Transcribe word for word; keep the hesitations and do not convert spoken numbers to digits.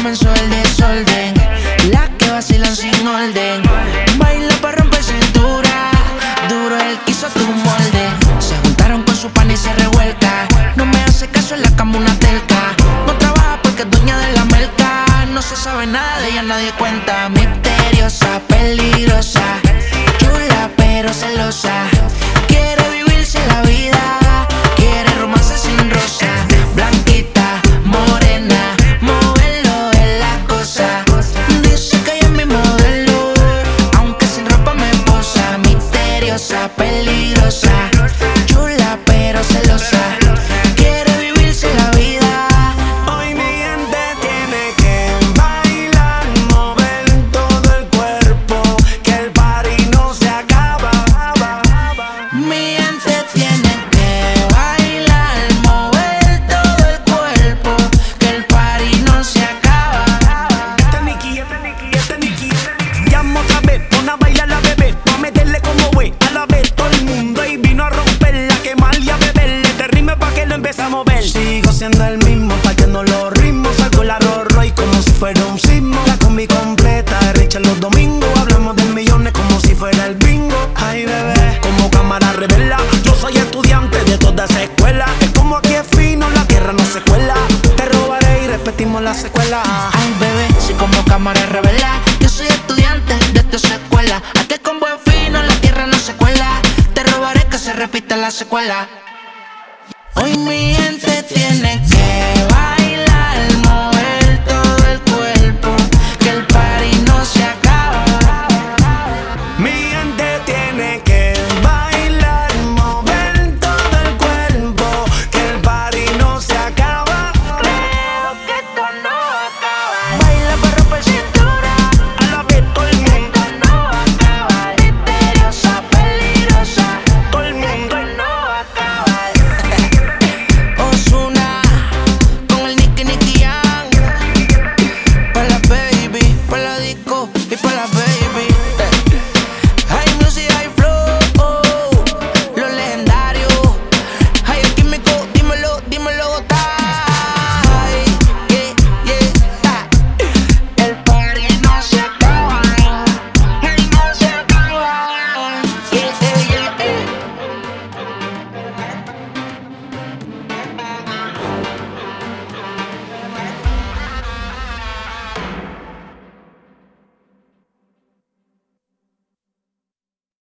comenzó el desorden. Las que vacilan sin orden. Baila para romper cintura. Duro el quiso tu molde. Se juntaron con su pan y se revuelca. No me hace caso en la cama una telca. No trabaja porque es dueña de la merca. No se sabe nada de ella, nadie cuenta. Misteriosa, peligrosa, chula pero celosa. Quiere vivirse la vida. Quiere romance sin rosa. Blanquita, morena, modelo es la cosa. Dice que ella es mi modelo, aunque sin ropa me posa. Misteriosa, peligrosa, chula pero celosa. Quiere vivirse la vida. Hoy mi gente tiene que bailar, mover todo el cuerpo, que el party no se acaba. Mi gente tiene que bailar, mover todo el cuerpo, que el party no se acaba. Este es Nicky, este es Nicky, este es Nicky, este es Nicky. Llamo otra vez, pon a bailar la bebé, pa' meterle como güey. A la vez todo el mundo y vino a romperla, quemar y a beberle. Te rime pa' que lo empiece a mover. Sigo siendo el mismo, partiendo los ritmos. Salgo la Rolls Royce como si fuera un sismo. La combi completa, recha los domingos. Hablamos de millones como si fuera el bingo. Ay bebé, como cámara revela. Yo soy estudiante de toda esa escuela. Es como aquí es fino, la tierra no se cuela. Te robaré y repetimos la secuela. Ay bebé, si como cámara revela. Yo soy estudiante de esta escuela. Aquí con buen fino, la tierra no se cuela. Te robaré que se repita la secuela. Hoy mi gente tiene